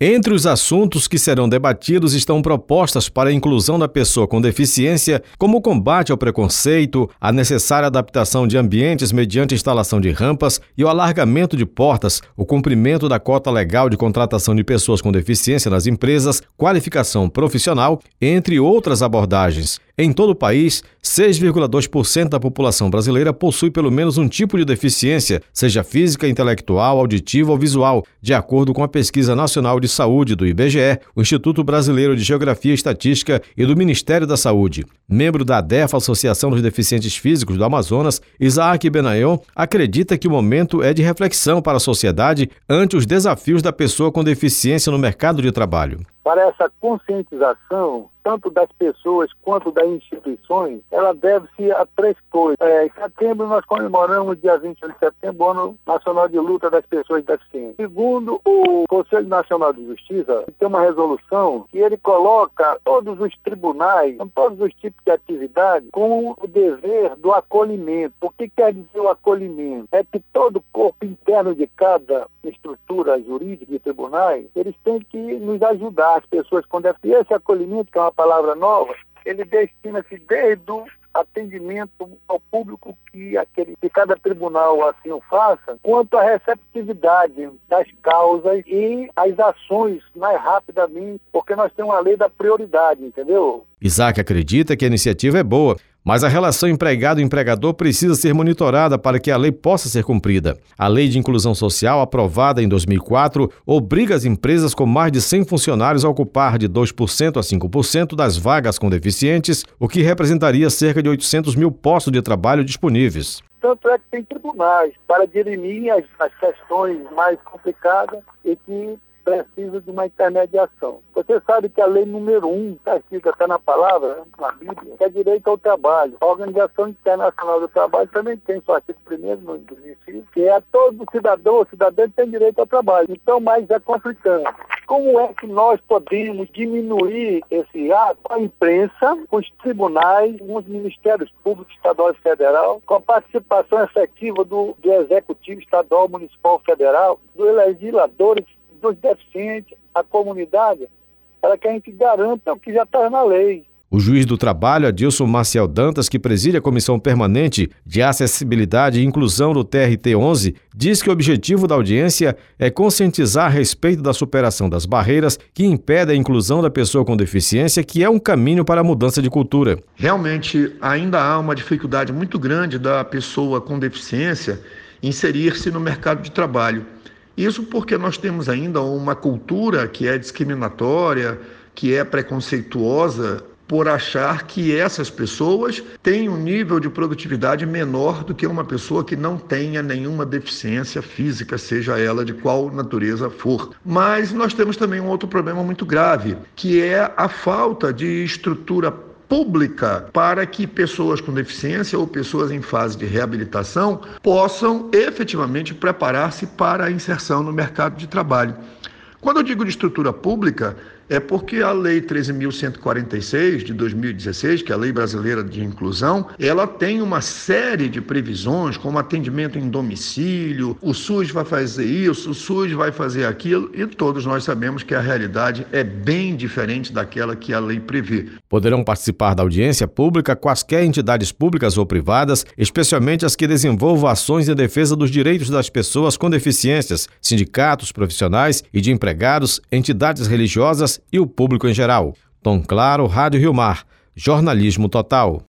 Entre os assuntos que serão debatidos estão propostas para a inclusão da pessoa com deficiência, como o combate ao preconceito, a necessária adaptação de ambientes mediante instalação de rampas e o alargamento de portas, o cumprimento da cota legal de contratação de pessoas com deficiência nas empresas, qualificação profissional, entre outras abordagens. Em todo o país, 6,2% da população brasileira possui pelo menos um tipo de deficiência, seja física, intelectual, auditiva ou visual, de acordo com a Pesquisa Nacional de Saúde do IBGE, o Instituto Brasileiro de Geografia e Estatística e do Ministério da Saúde. Membro da ADEFA, Associação dos Deficientes Físicos do Amazonas, Isaac Benayon acredita que o momento é de reflexão para a sociedade ante os desafios da pessoa com deficiência no mercado de trabalho. Para essa conscientização, tanto das pessoas quanto das instituições, ela deve-se a três coisas. Em setembro, nós comemoramos, dia 21 de setembro, o Ano Nacional de Luta das Pessoas Deficientes. Segundo o Conselho Nacional de Justiça, tem uma resolução que ele coloca todos os tribunais, todos os tipos de atividade, com o dever do acolhimento. O que quer dizer o acolhimento? É que todo o corpo interno de cada estrutura jurídica de tribunais, eles têm que nos ajudar, as pessoas com deficiência. Esse acolhimento, que é uma palavra nova, ele destina-se desde o atendimento ao público que cada tribunal assim o faça, quanto à receptividade das causas e as ações mais rapidamente, porque nós temos uma lei da prioridade, entendeu? Isaac acredita que a iniciativa é boa, mas a relação empregado-empregador precisa ser monitorada para que a lei possa ser cumprida. A Lei de Inclusão Social, aprovada em 2004, obriga as empresas com mais de 100 funcionários a ocupar de 2% a 5% das vagas com deficientes, o que representaria cerca de 800 mil postos de trabalho disponíveis. Tanto é que tem tribunais para dirimir as questões mais complicadas e que precisa de uma intermediação. Você sabe que a lei número 1, está escrita até na palavra, na Bíblia, que é direito ao trabalho. A Organização Internacional do Trabalho também tem seu artigo 1º no inciso, que é todo cidadão ou cidadã tem direito ao trabalho. Então, mas é conflitante. Como é que nós podemos diminuir esse ato com a imprensa, com os tribunais, com os ministérios públicos estadual e federal, com a participação efetiva do Executivo Estadual, Municipal e Federal, dos legisladores, dos deficientes, a comunidade, para que a gente garanta o que já está na lei. O juiz do trabalho, Adilson Maciel Dantas, que preside a Comissão Permanente de Acessibilidade e Inclusão do TRT-11, diz que o objetivo da audiência é conscientizar a respeito da superação das barreiras que impedem a inclusão da pessoa com deficiência, que é um caminho para a mudança de cultura. Realmente, ainda há uma dificuldade muito grande da pessoa com deficiência inserir-se no mercado de trabalho. Isso porque nós temos ainda uma cultura que é discriminatória, que é preconceituosa, por achar que essas pessoas têm um nível de produtividade menor do que uma pessoa que não tenha nenhuma deficiência física, seja ela de qual natureza for. Mas nós temos também um outro problema muito grave, que é a falta de estrutura pública para que pessoas com deficiência ou pessoas em fase de reabilitação possam efetivamente preparar-se para a inserção no mercado de trabalho. Quando eu digo de estrutura pública, é porque a Lei 13.146 de 2016, que é a Lei Brasileira de Inclusão, ela tem uma série de previsões, como atendimento em domicílio, o SUS vai fazer isso, o SUS vai fazer aquilo, e todos nós sabemos que a realidade é bem diferente daquela que a lei prevê. Poderão participar da audiência pública quaisquer entidades públicas ou privadas, especialmente as que desenvolvam ações em defesa dos direitos das pessoas com deficiências, sindicatos, profissionais e de empregados, entidades religiosas e o público em geral. Tom Claro, Rádio Rio Mar. Jornalismo total.